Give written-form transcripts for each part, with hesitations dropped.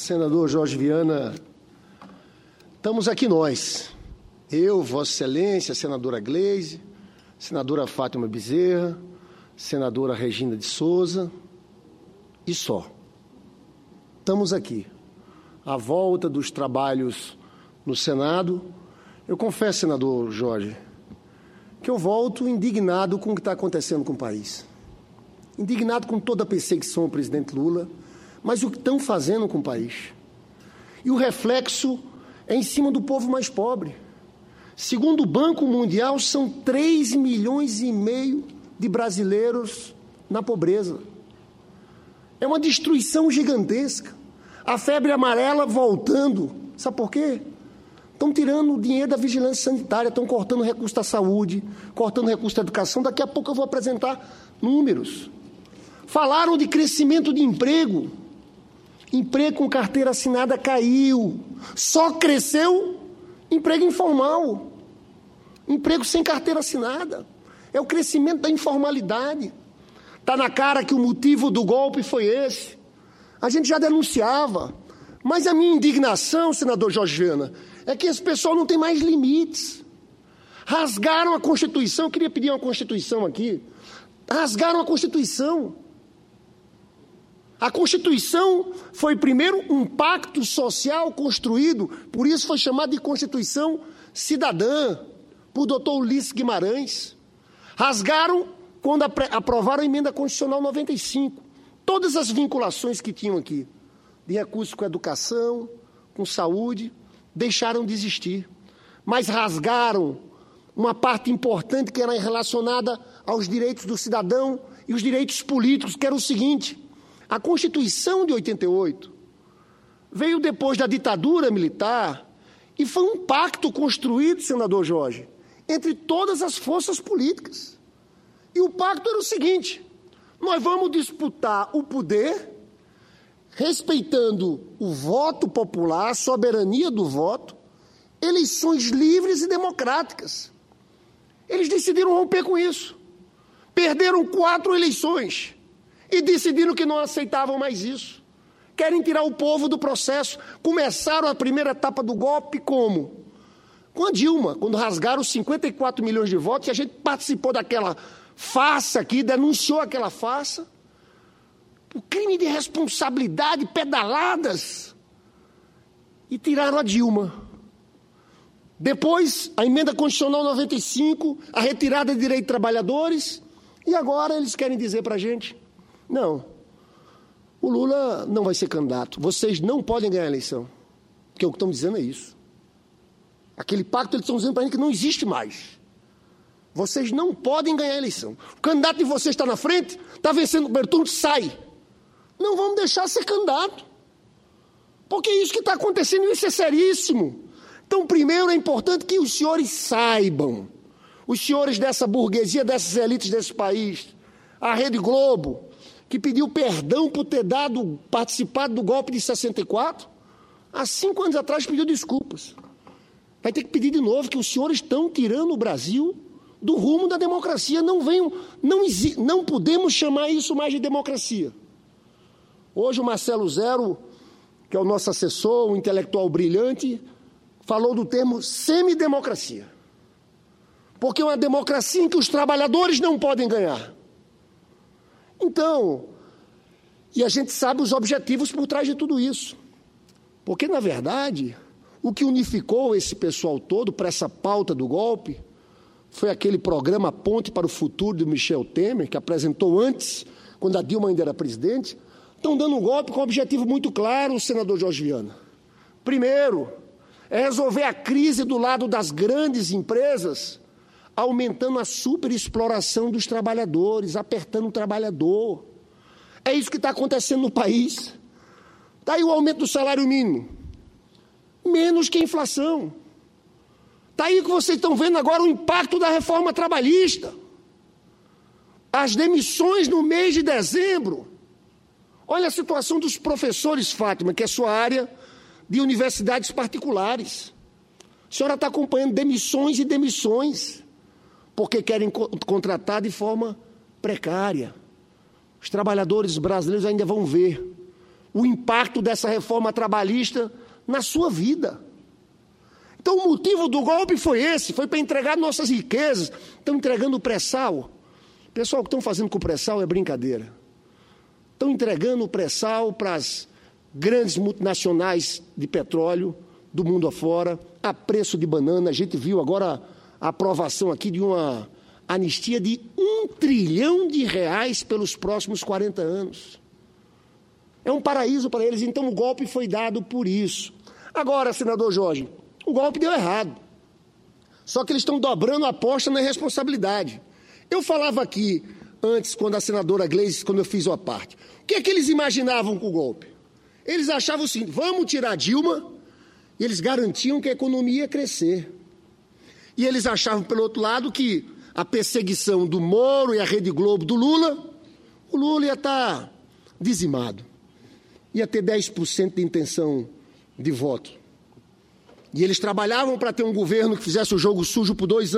Senador Jorge Viana, estamos aqui nós, eu, Vossa Excelência, senadora Gleise, senadora Fátima Bezerra, senadora Regina de Souza, e só. Estamos aqui, à volta dos trabalhos no Senado. Eu confesso, senador Jorge, que eu volto indignado com o que está acontecendo com o país. Indignado com toda a perseguição ao presidente Lula, mas o que estão fazendo com o país. E o reflexo é em cima do povo mais pobre. Segundo o Banco Mundial, são 3,5 milhões de brasileiros na pobreza. É uma destruição gigantesca. A febre amarela voltando. Sabe por quê? Estão tirando o dinheiro da vigilância sanitária, estão cortando recurso da saúde, cortando recurso da educação. Daqui a pouco eu vou apresentar números. Falaram de crescimento de emprego. Emprego com carteira assinada caiu. Só cresceu emprego informal. Emprego sem carteira assinada. É o crescimento da informalidade. Está na cara que o motivo do golpe foi esse. A gente já denunciava. Mas a minha indignação, senador Jorge Viana, é que esse pessoal não tem mais limites. Rasgaram a Constituição. Eu queria pedir uma Constituição aqui. Rasgaram a Constituição. A Constituição foi primeiro um pacto social construído, por isso foi chamado de Constituição Cidadã, por doutor Ulisses Guimarães. Rasgaram quando aprovaram a Emenda Constitucional 95. Todas as vinculações que tinham aqui, de recursos com educação, com saúde, deixaram de existir. Mas rasgaram uma parte importante que era relacionada aos direitos do cidadão e os direitos políticos, que era o seguinte: a Constituição de 88 veio depois da ditadura militar e foi um pacto construído, senador Jorge, entre todas as forças políticas. E o pacto era o seguinte: nós vamos disputar o poder respeitando o voto popular, a soberania do voto, eleições livres e democráticas. Eles decidiram romper com isso. Perderam 4 eleições. E decidiram que não aceitavam mais isso. Querem tirar o povo do processo. Começaram a primeira etapa do golpe como? Com a Dilma, quando rasgaram os 54 milhões de votos, e a gente participou daquela farsa aqui, denunciou aquela farsa. O crime de responsabilidade, pedaladas. E tiraram a Dilma. Depois, a Emenda Constitucional 95, a retirada de direitos de trabalhadores. E agora eles querem dizer para a gente: não, o Lula não vai ser candidato. Vocês não podem ganhar a eleição. Porque o que estão dizendo é isso. Aquele pacto eles estão dizendo para a gente que não existe mais. Vocês não podem ganhar a eleição. O candidato de vocês está na frente, está vencendo o primeiro turno, sai. Não vamos deixar ser candidato. Porque é isso que está acontecendo, isso é seríssimo. Então, primeiro é importante que os senhores saibam, os senhores dessa burguesia, dessas elites desse país, a Rede Globo, que pediu perdão por ter participado do golpe de 64, há 5 anos atrás pediu desculpas. Vai ter que pedir de novo, que os senhores estão tirando o Brasil do rumo da democracia. Não podemos chamar isso mais de democracia. Hoje o Marcelo Zero, que é o nosso assessor, um intelectual brilhante, falou do termo semidemocracia. Porque é uma democracia em que os trabalhadores não podem ganhar. Então, e a gente sabe os objetivos por trás de tudo isso. Porque, na verdade, o que unificou esse pessoal todo para essa pauta do golpe foi aquele programa Ponte para o Futuro do Michel Temer, que apresentou antes, quando a Dilma ainda era presidente. Estão dando um golpe com um objetivo muito claro, senador Jorge Viana. Primeiro, é resolver a crise do lado das grandes empresas, aumentando a superexploração dos trabalhadores, apertando o trabalhador. É isso que está acontecendo no país. Está aí o aumento do salário mínimo, menos que a inflação. Está aí que vocês estão vendo agora o impacto da reforma trabalhista. As demissões no mês de dezembro. Olha a situação dos professores, Fátima, que é a sua área de universidades particulares. A senhora está acompanhando demissões e demissões, porque querem contratar de forma precária. Os trabalhadores brasileiros ainda vão ver o impacto dessa reforma trabalhista na sua vida. Então, o motivo do golpe foi esse, foi para entregar nossas riquezas. Estão entregando o pré-sal. Pessoal, o que estão fazendo com o pré-sal é brincadeira. Estão entregando o pré-sal para as grandes multinacionais de petróleo do mundo afora, a preço de banana. A gente viu agora a aprovação aqui de uma anistia de R$ 1 trilhão pelos próximos 40 anos. É um paraíso para eles, então o golpe foi dado por isso. Agora, senador Jorge, o golpe deu errado. Só que eles estão dobrando a aposta na responsabilidade. Eu falava aqui antes, quando a senadora Gleisi, quando eu fiz uma parte, o que é que eles imaginavam com o golpe? Eles achavam o seguinte: vamos tirar Dilma, e eles garantiam que a economia ia crescer. E eles achavam, pelo outro lado, que a perseguição do Moro e a Rede Globo do Lula, o Lula ia estar dizimado. Ia ter 10% de intenção de voto. E eles trabalhavam para ter um governo que fizesse o jogo sujo por 2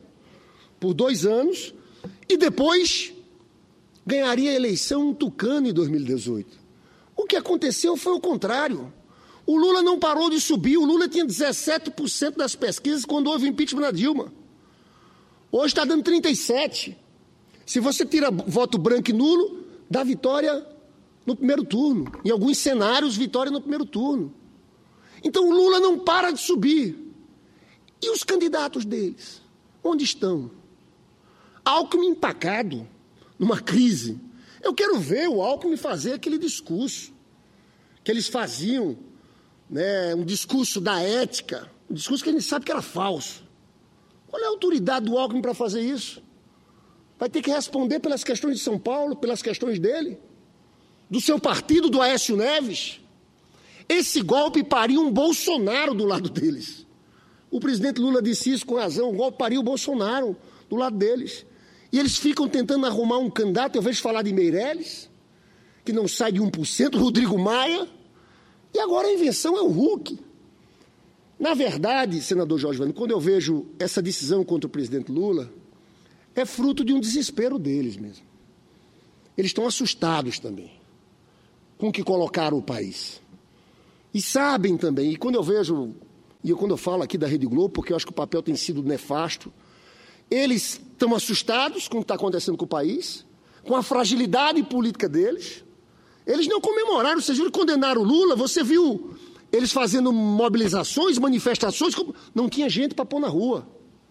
anos, e depois ganharia a eleição tucano em 2018. O que aconteceu foi o contrário. O Lula não parou de subir, o Lula tinha 17% das pesquisas quando houve impeachment da Dilma. Hoje está dando 37%. Se você tira voto branco e nulo, dá vitória no primeiro turno. Em alguns cenários, vitória no primeiro turno. Então o Lula não para de subir. E os candidatos deles? Onde estão? Alckmin empacado, numa crise. Eu quero ver o Alckmin fazer aquele discurso que eles faziam, né, um discurso da ética, um discurso que a gente sabe que era falso. Qual é a autoridade do Alckmin para fazer isso? Vai ter que responder pelas questões de São Paulo, pelas questões dele, do seu partido, do Aécio Neves. Esse golpe pariu um Bolsonaro do lado deles. O presidente Lula disse isso com razão, o golpe pariu o Bolsonaro do lado deles. E eles ficam tentando arrumar um candidato, eu vejo falar de Meirelles, que não sai de 1%, Rodrigo Maia, e agora a invenção é o Huck. Na verdade, senador Jorge Vando, quando eu vejo essa decisão contra o presidente Lula, é fruto de um desespero deles mesmo. Eles estão assustados também com o que colocaram o país. E sabem também, e quando eu vejo, e quando eu falo aqui da Rede Globo, porque eu acho que o papel tem sido nefasto, eles estão assustados com o que está acontecendo com o país, com a fragilidade política deles. Eles não comemoraram, vocês viram, condenaram o Lula, você viu eles fazendo mobilizações, manifestações, não tinha gente para pôr na rua.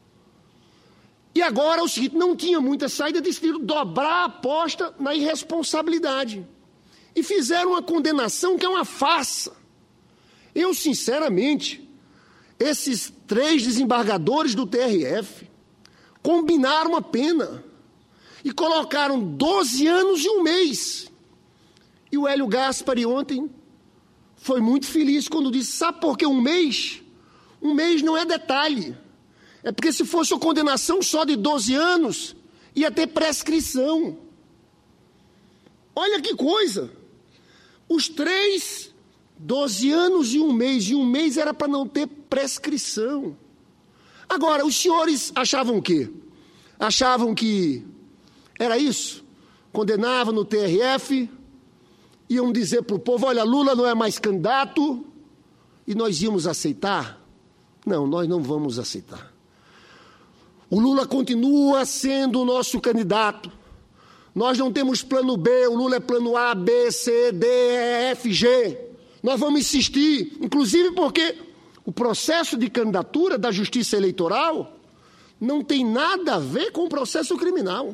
E agora é o seguinte, não tinha muita saída, decidiram dobrar a aposta na irresponsabilidade. E fizeram uma condenação que é uma farsa. Eu, sinceramente, esses 3 desembargadores do TRF combinaram a pena e colocaram 12 anos e 1 mês. E o Hélio Gaspari ontem foi muito feliz quando disse, sabe por que 1 mês? 1 mês não é detalhe. É porque se fosse uma condenação só de 12 anos, ia ter prescrição. Olha que coisa. Os 3, 12 anos e 1 mês. E 1 mês era para não ter prescrição. Agora, os senhores achavam o quê? Achavam que era isso? Condenavam no TRF, iam dizer para o povo, olha, Lula não é mais candidato, e nós íamos aceitar? Não, nós não vamos aceitar. O Lula continua sendo o nosso candidato. Nós não temos plano B, o Lula é plano A, B, C, D, E, F, G. Nós vamos insistir, inclusive porque o processo de candidatura da Justiça Eleitoral não tem nada a ver com o processo criminal.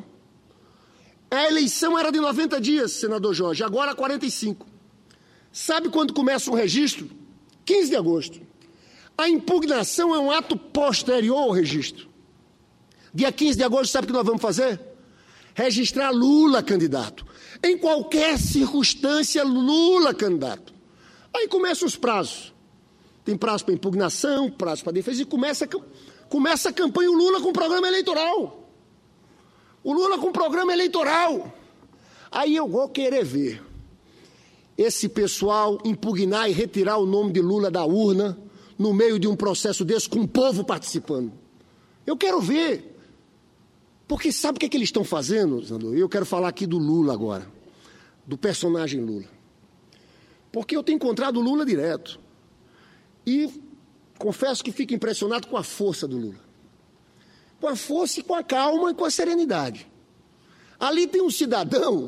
A eleição era de 90 dias, senador Jorge, agora 45. Sabe quando começa o registro? 15 de agosto. A impugnação é um ato posterior ao registro. Dia 15 de agosto, sabe o que nós vamos fazer? Registrar Lula candidato. Em qualquer circunstância, Lula candidato. Aí começam os prazos. Tem prazo para impugnação, prazo para defesa, e começa a campanha o Lula com programa eleitoral. O Lula com programa eleitoral. Aí eu vou querer ver esse pessoal impugnar e retirar o nome de Lula da urna no meio de um processo desse com o povo participando. Eu quero ver. Porque sabe o que eles estão fazendo, Zandor? Eu quero falar aqui do Lula agora, do personagem Lula. porque eu tenho encontrado o Lula direto. E confesso que fico impressionado com a força do Lula. Com a força e com a calma e com a serenidade. Ali tem um cidadão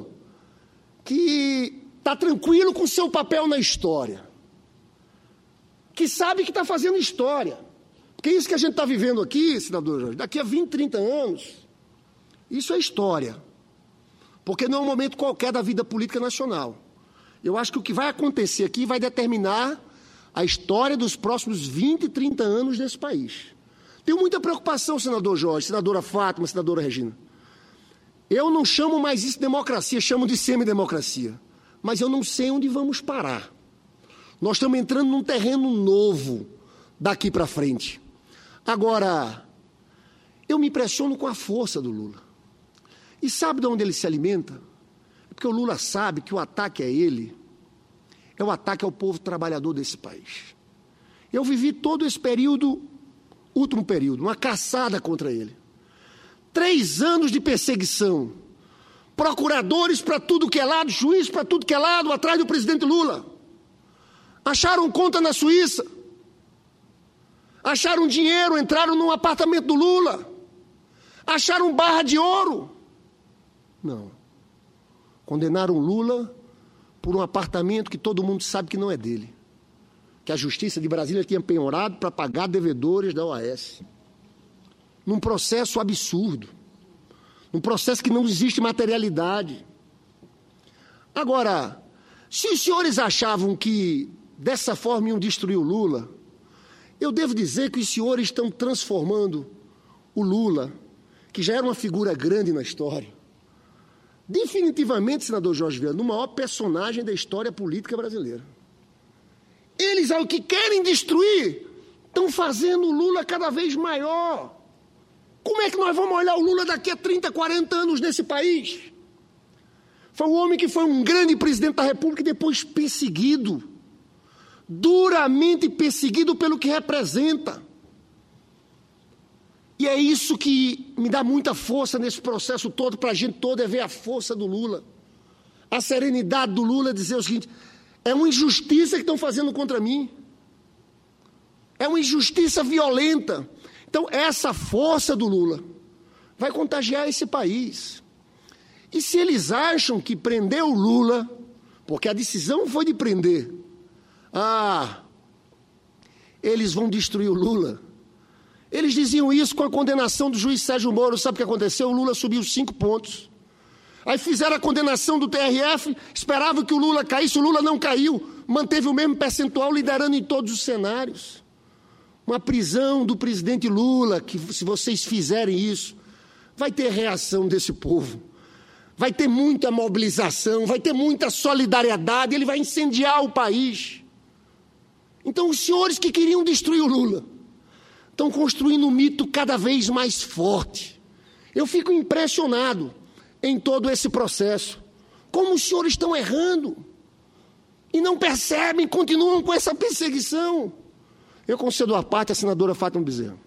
que está tranquilo com o seu papel na história, que sabe que está fazendo história. Porque isso que a gente está vivendo aqui, senador Jorge, daqui a 20, 30 anos, isso é história. Porque não é um momento qualquer da vida política nacional. Eu acho que o que vai acontecer aqui vai determinar a história dos próximos 20, 30 anos desse país. Tenho muita preocupação, senador Jorge, senadora Fátima, senadora Regina. Eu não chamo mais isso de democracia, chamo de semidemocracia. Mas eu não sei onde vamos parar. Nós estamos entrando num terreno novo daqui para frente. Agora, eu me impressiono com a força do Lula. E sabe de onde ele se alimenta? É porque o Lula sabe que o ataque a ele é o ataque ao povo trabalhador desse país. Eu vivi todo esse período, último período, uma caçada contra ele. 3 anos de perseguição. Procuradores para tudo que é lado, juiz para tudo que é lado, atrás do presidente Lula. Acharam conta na Suíça. Acharam dinheiro, entraram num apartamento do Lula. Acharam barra de ouro. Não. Condenaram Lula por um apartamento que todo mundo sabe que não é dele. Que a Justiça de Brasília tinha penhorado para pagar devedores da OAS. Num processo absurdo. Num processo que não existe materialidade. Agora, se os senhores achavam que dessa forma iam destruir o Lula, eu devo dizer que os senhores estão transformando o Lula, que já era uma figura grande na história, definitivamente, senador Jorge Viana, no maior personagem da história política brasileira. Eles, ao que querem destruir, estão fazendo o Lula cada vez maior. Como é que nós vamos olhar o Lula daqui a 30, 40 anos nesse país? Foi um homem que foi um grande presidente da República e depois perseguido, duramente perseguido pelo que representa. E é isso que me dá muita força nesse processo todo, para a gente toda, é ver a força do Lula. A serenidade do Lula, dizer o seguinte: é uma injustiça que estão fazendo contra mim. É uma injustiça violenta. Então, essa força do Lula vai contagiar esse país. E se eles acham que prender o Lula, porque a decisão foi de prender, eles vão destruir o Lula. Eles diziam isso com a condenação do juiz Sérgio Moro. Sabe o que aconteceu? O Lula subiu 5 pontos. Aí fizeram a condenação do TRF, esperavam que o Lula caísse, o Lula não caiu, manteve o mesmo percentual, liderando em todos os cenários. Uma prisão do presidente Lula, que se vocês fizerem isso, vai ter reação desse povo, vai ter muita mobilização, vai ter muita solidariedade, ele vai incendiar o país. Então, os senhores que queriam destruir o Lula estão construindo um mito cada vez mais forte. Eu fico impressionado em todo esse processo. Como os senhores estão errando e não percebem, continuam com essa perseguição. Eu concedo a parte à senadora Fátima Bezerra.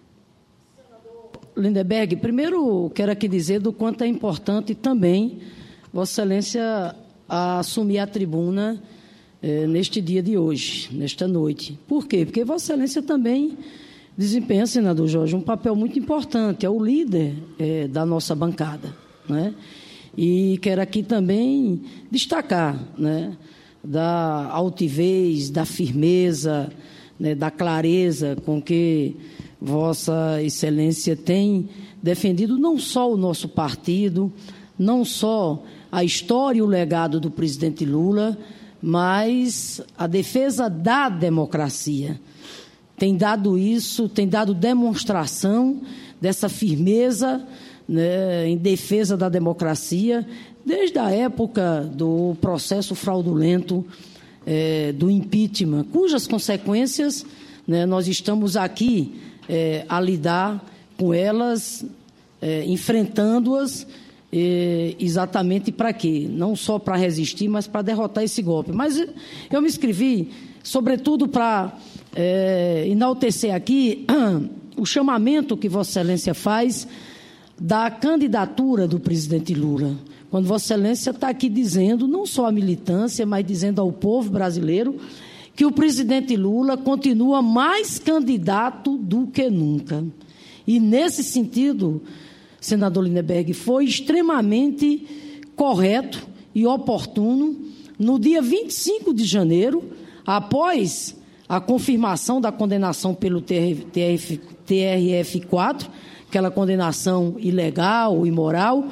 Lindenberg, primeiro quero aqui dizer do quanto é importante também Vossa Excelência assumir a tribuna neste dia de hoje, nesta noite. Por quê? Porque Vossa Excelência também desempenha, senador Jorge, um papel muito importante, é o líder da nossa bancada, né? E quero aqui também destacar, né, da altivez, da firmeza, né, da clareza com que Vossa Excelência tem defendido não só o nosso partido, não só a história e o legado do presidente Lula, mas a defesa da democracia. Tem dado isso, tem dado demonstração dessa firmeza, né, em defesa da democracia, desde a época do processo fraudulento do impeachment, cujas consequências, né, nós estamos aqui a lidar com elas, enfrentando-as, exatamente para quê? Não só para resistir, mas para derrotar esse golpe. Mas eu me inscrevi, sobretudo, para enaltecer aqui o chamamento que Vossa Excelência faz da candidatura do presidente Lula. quando Vossa Excelência está aqui dizendo, não só à militância, mas dizendo ao povo brasileiro, que o presidente Lula continua mais candidato do que nunca. E, nesse sentido, senador Lindenberg, foi extremamente correto e oportuno, no dia 25 de janeiro, após a confirmação da condenação pelo TRF4, aquela condenação ilegal, imoral,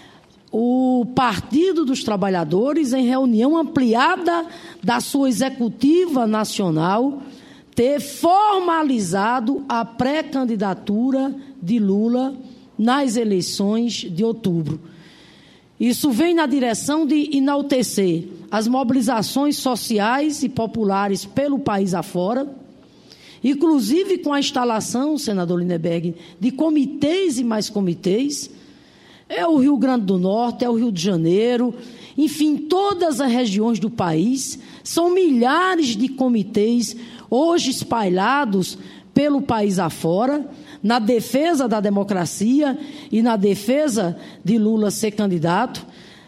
o Partido dos Trabalhadores, em reunião ampliada da sua executiva nacional, ter formalizado a pré-candidatura de Lula nas eleições de outubro. Isso vem na direção de enaltecer as mobilizações sociais e populares pelo país afora, inclusive com a instalação, senador Lindenberg, de comitês e mais comitês. É o Rio Grande do Norte, é o Rio de Janeiro, enfim, todas as regiões do país, são milhares de comitês hoje espalhados pelo país afora, na defesa da democracia e na defesa de Lula ser candidato.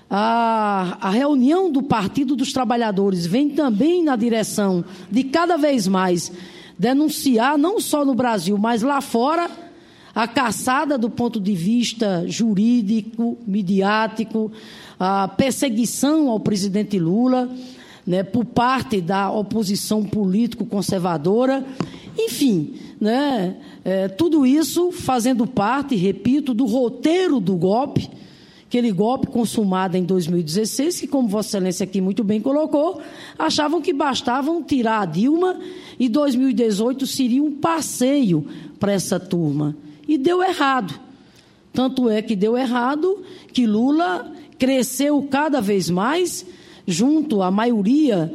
A reunião do Partido dos Trabalhadores vem também na direção de cada vez mais denunciar, não só no Brasil, mas lá fora, a caçada do ponto de vista jurídico, midiático, a perseguição ao presidente Lula, né, por parte da oposição político-conservadora, enfim, né, tudo isso fazendo parte, repito, do roteiro do golpe, aquele golpe consumado em 2016, que, como Vossa Excelência aqui muito bem colocou, achavam que bastavam tirar a Dilma e 2018 seria um passeio para essa turma. E deu errado. Tanto é que deu errado que Lula cresceu cada vez mais junto à maioria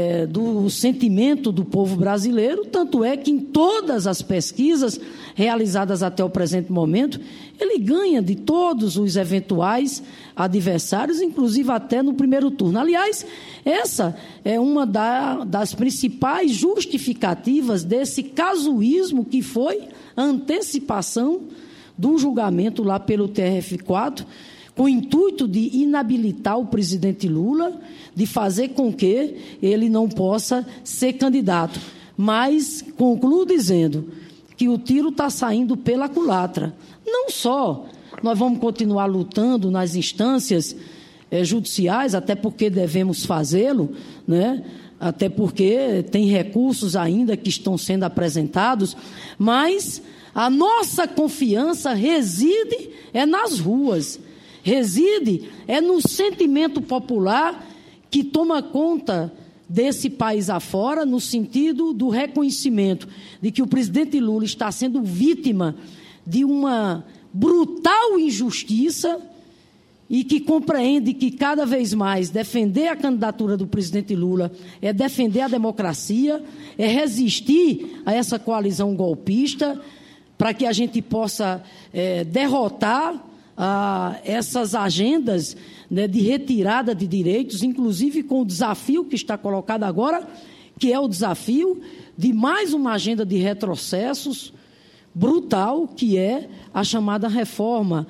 do sentimento do povo brasileiro, tanto é que em todas as pesquisas realizadas até o presente momento, ele ganha de todos os eventuais adversários, inclusive até no primeiro turno. Aliás, essa é uma das principais justificativas desse casuísmo que foi a antecipação do julgamento lá pelo TRF4, com o intuito de inabilitar o presidente Lula, de fazer com que ele não possa ser candidato. Mas concluo dizendo que o tiro está saindo pela culatra. Não só nós vamos continuar lutando nas instâncias judiciais, até porque devemos fazê-lo, né? Até porque tem recursos ainda que estão sendo apresentados, mas a nossa confiança reside nas ruas, reside no sentimento popular que toma conta desse país afora, no sentido do reconhecimento de que o presidente Lula está sendo vítima de uma brutal injustiça e que compreende que cada vez mais defender a candidatura do presidente Lula é defender a democracia, é resistir a essa coalizão golpista para que a gente possa derrotar essas agendas, né, de retirada de direitos, inclusive com o desafio que está colocado agora, que é o desafio de mais uma agenda de retrocessos brutal, que é a chamada reforma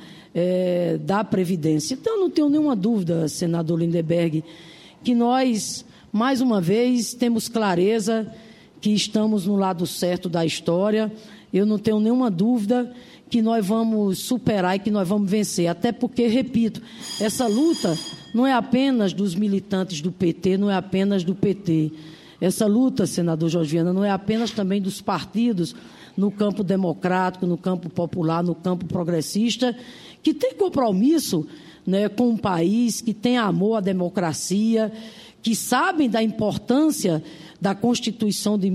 da Previdência. Então, não tenho nenhuma dúvida, senador Lindenberg, que nós, mais uma vez, temos clareza que estamos no lado certo da história. Eu não tenho nenhuma dúvida que nós vamos superar e que nós vamos vencer. Até porque, repito, essa luta não é apenas dos militantes do PT, não é apenas do PT. Essa luta, senador Jorge Viana, não é apenas também dos partidos no campo democrático, no campo popular, no campo progressista, que tem compromisso, né, com o país, que tem amor à democracia, que sabem da importância da Constituição de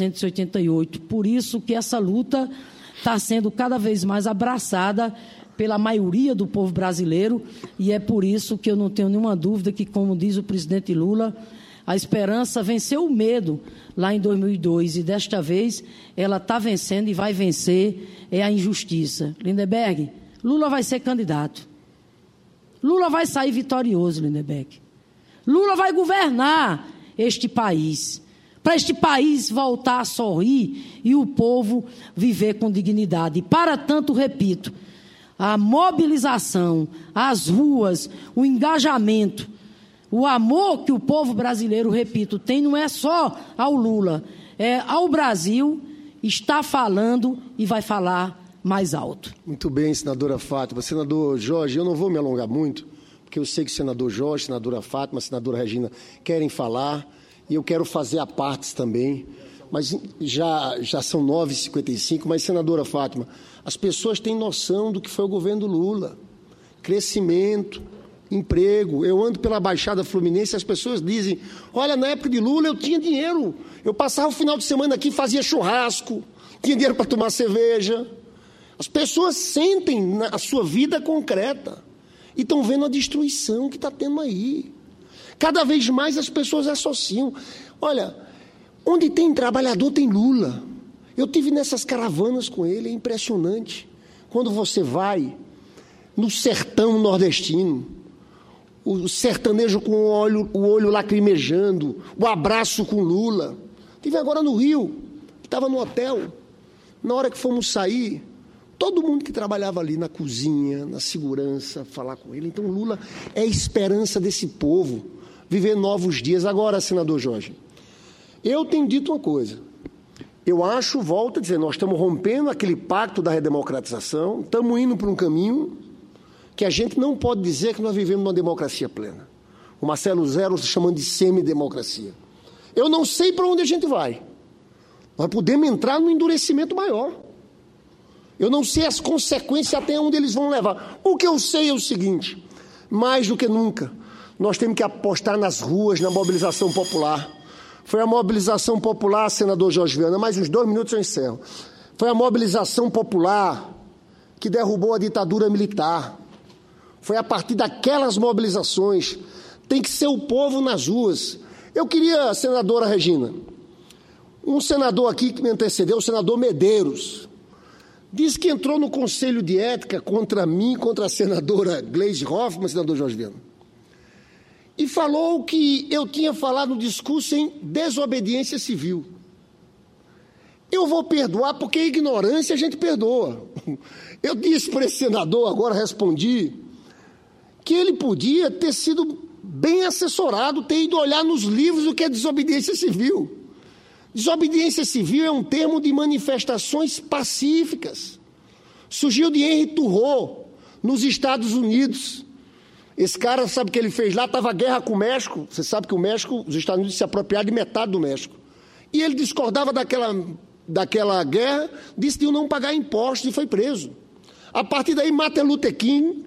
1988. Por isso que essa luta está sendo cada vez mais abraçada pela maioria do povo brasileiro, e é por isso que eu não tenho nenhuma dúvida que, como diz o presidente Lula, a esperança venceu o medo lá em 2002, e desta vez ela está vencendo e vai vencer a injustiça. Lindenberg, Lula vai ser candidato. Lula vai sair vitorioso, Lindenberg. Lula vai governar este país, para este país voltar a sorrir e o povo viver com dignidade. Para tanto, repito, a mobilização, as ruas, o engajamento, o amor que o povo brasileiro, repito, tem, não é só ao Lula, é ao Brasil, está falando e vai falar mais alto. Muito bem, senadora Fátima. Senador Jorge, eu não vou me alongar muito, porque eu sei que o senador Jorge, senadora Fátima, a senadora Regina querem falar, e eu quero fazer a partes também, mas já são 9h55, mas, senadora Fátima, as pessoas têm noção do que foi o governo Lula. Crescimento, emprego. Eu ando pela Baixada Fluminense e as pessoas dizem, olha, na época de Lula eu tinha dinheiro, eu passava o final de semana aqui, fazia churrasco, tinha dinheiro para tomar cerveja. As pessoas sentem a sua vida concreta e estão vendo a destruição que está tendo aí. Cada vez mais as pessoas associam. Olha, onde tem trabalhador tem Lula. Eu tive nessas caravanas com ele, é impressionante. Quando você vai no sertão nordestino, o sertanejo com o olho lacrimejando, o abraço com Lula. Tive agora no Rio, estava no hotel, na hora que fomos sair, todo mundo que trabalhava ali na cozinha, na segurança, falar com ele. Então Lula é a esperança desse povo, viver novos dias. Agora, senador Jorge, eu tenho dito uma coisa, eu acho, volto a dizer, nós estamos rompendo aquele pacto da redemocratização, estamos indo para um caminho que a gente não pode dizer que nós vivemos numa democracia plena. O Marcelo Zero está chamando de semidemocracia. Eu não sei para onde a gente vai. Nós podemos entrar num endurecimento maior. Eu não sei as consequências até onde eles vão levar. O que eu sei é o seguinte, mais do que nunca, nós temos que apostar nas ruas, na mobilização popular. Foi a mobilização popular, senador Jorge Viana, mais uns 2 minutos eu encerro. Foi a mobilização popular que derrubou a ditadura militar. Foi a partir daquelas mobilizações. Tem que ser o povo nas ruas. Eu queria, senadora Regina, um senador aqui que me antecedeu, o senador Medeiros, disse que entrou no Conselho de Ética contra mim, contra a senadora Gleisi Hoffmann, senador Jorge Viana, e falou que eu tinha falado no discurso em desobediência civil. Eu vou perdoar porque a ignorância a gente perdoa. Eu disse para esse senador, agora respondi, que ele podia ter sido bem assessorado, ter ido olhar nos livros o que é desobediência civil. Desobediência civil é um termo de manifestações pacíficas. Surgiu de Henry Thoreau, nos Estados Unidos. Esse cara, sabe o que ele fez lá? Estava a guerra com o México. Você sabe que o México, os Estados Unidos se apropriaram de metade do México. E ele discordava daquela guerra, decidiu não pagar impostos e foi preso. A partir daí, Martin Luther King,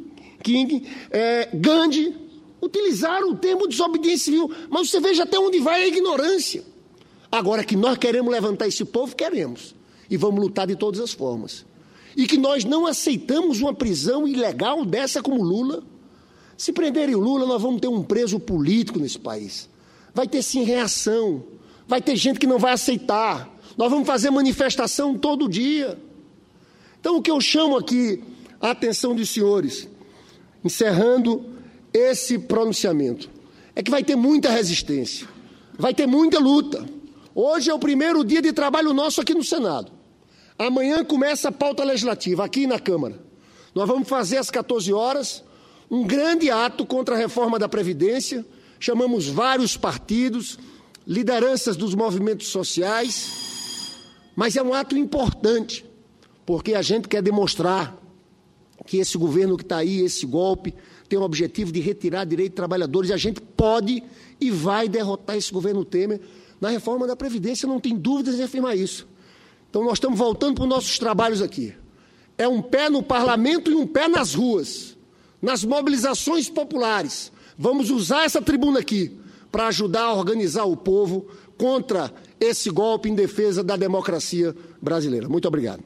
Gandhi, utilizaram o termo desobediência civil. Mas você veja até onde vai a ignorância. Agora que nós queremos levantar esse povo, queremos. E vamos lutar de todas as formas. E que nós não aceitamos uma prisão ilegal dessa como Lula. Se prenderem o Lula, nós vamos ter um preso político nesse país. Vai ter sim reação. Vai ter gente que não vai aceitar. Nós vamos fazer manifestação todo dia. Então, o que eu chamo aqui a atenção dos senhores, encerrando esse pronunciamento, é que vai ter muita resistência. Vai ter muita luta. Hoje é o primeiro dia de trabalho nosso aqui no Senado. Amanhã começa a pauta legislativa, aqui na Câmara. Nós vamos fazer às 14 horas um grande ato contra a reforma da Previdência. Chamamos vários partidos, lideranças dos movimentos sociais. Mas é um ato importante, porque a gente quer demonstrar que esse governo que está aí, esse golpe, tem o objetivo de retirar direitos de trabalhadores. E a gente pode e vai derrotar esse governo Temer na reforma da Previdência, não tem dúvidas em afirmar isso. Então, nós estamos voltando para os nossos trabalhos aqui. É um pé no parlamento e um pé nas ruas, nas mobilizações populares. Vamos usar essa tribuna aqui para ajudar a organizar o povo contra esse golpe em defesa da democracia brasileira. Muito obrigado.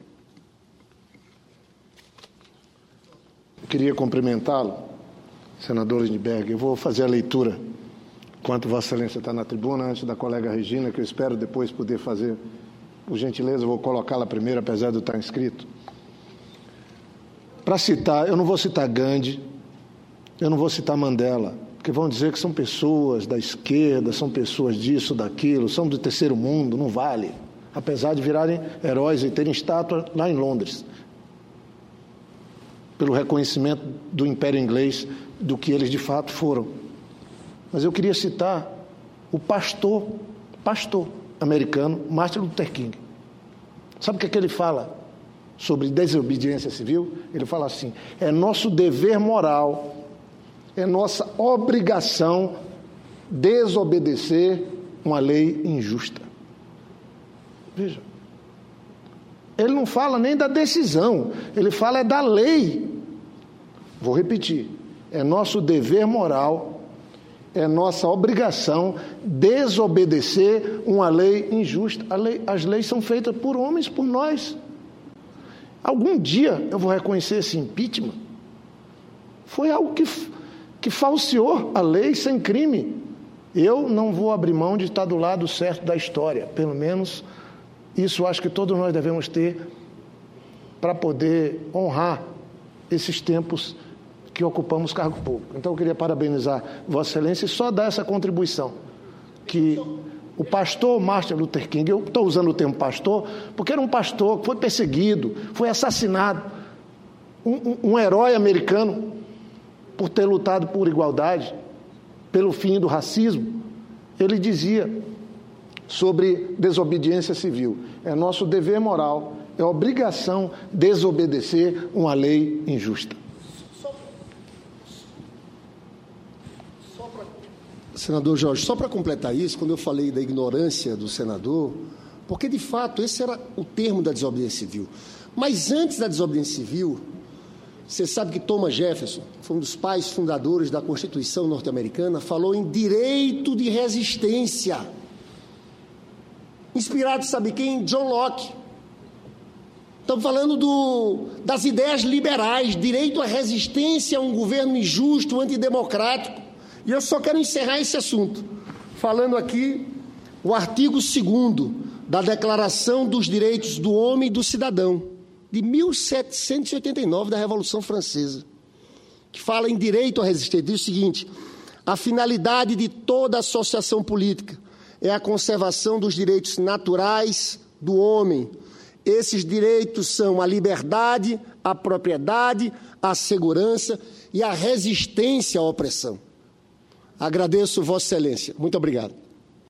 Eu queria cumprimentá-lo, senador Lindbergh. Eu vou fazer a leitura, enquanto Vossa Excelência está na tribuna, antes da colega Regina, que eu espero depois poder fazer. Por gentileza, eu vou colocá-la primeiro, apesar de eu estar inscrito. Para citar, eu não vou citar Gandhi, eu não vou citar Mandela, porque vão dizer que são pessoas da esquerda, são pessoas disso, daquilo, são do terceiro mundo, não vale. Apesar de virarem heróis e terem estátua lá em Londres. pelo reconhecimento do Império Inglês, do que eles de fato foram. Mas eu queria citar o pastor americano, Martin Luther King. Sabe o que é que ele fala sobre desobediência civil? Ele fala assim: é nosso dever moral, é nossa obrigação desobedecer uma lei injusta. Veja, ele não fala nem da decisão, ele fala da lei. Vou repetir: é nosso dever moral, é nossa obrigação desobedecer uma lei injusta. As leis são feitas por homens, por nós. Algum dia eu vou reconhecer esse impeachment. Foi algo que falseou a lei sem crime. Eu não vou abrir mão de estar do lado certo da história. Pelo menos isso acho que todos nós devemos ter para poder honrar esses tempos que ocupamos cargo público. Então eu queria parabenizar Vossa Excelência e só dar essa contribuição, que o pastor Martin Luther King, eu estou usando o termo pastor, porque era um pastor que foi perseguido, foi assassinado, um herói americano, por ter lutado por igualdade, pelo fim do racismo. Ele dizia sobre desobediência civil: é nosso dever moral, é obrigação desobedecer uma lei injusta. Senador Jorge, só para completar isso, quando eu falei da ignorância do senador, porque de fato esse era o termo da desobediência civil. Mas antes da desobediência civil, você sabe que Thomas Jefferson, foi um dos pais fundadores da Constituição norte-americana, falou em direito de resistência. Inspirado, sabe quem? John Locke. Estamos falando das ideias liberais, direito à resistência a um governo injusto, antidemocrático. E eu só quero encerrar esse assunto, falando aqui o artigo 2º da Declaração dos Direitos do Homem e do Cidadão, de 1789, da Revolução Francesa, que fala em direito à resistência. Diz o seguinte: a finalidade de toda associação política é a conservação dos direitos naturais do homem. Esses direitos são a liberdade, a propriedade, a segurança e a resistência à opressão. Agradeço, Vossa Excelência. Muito obrigado.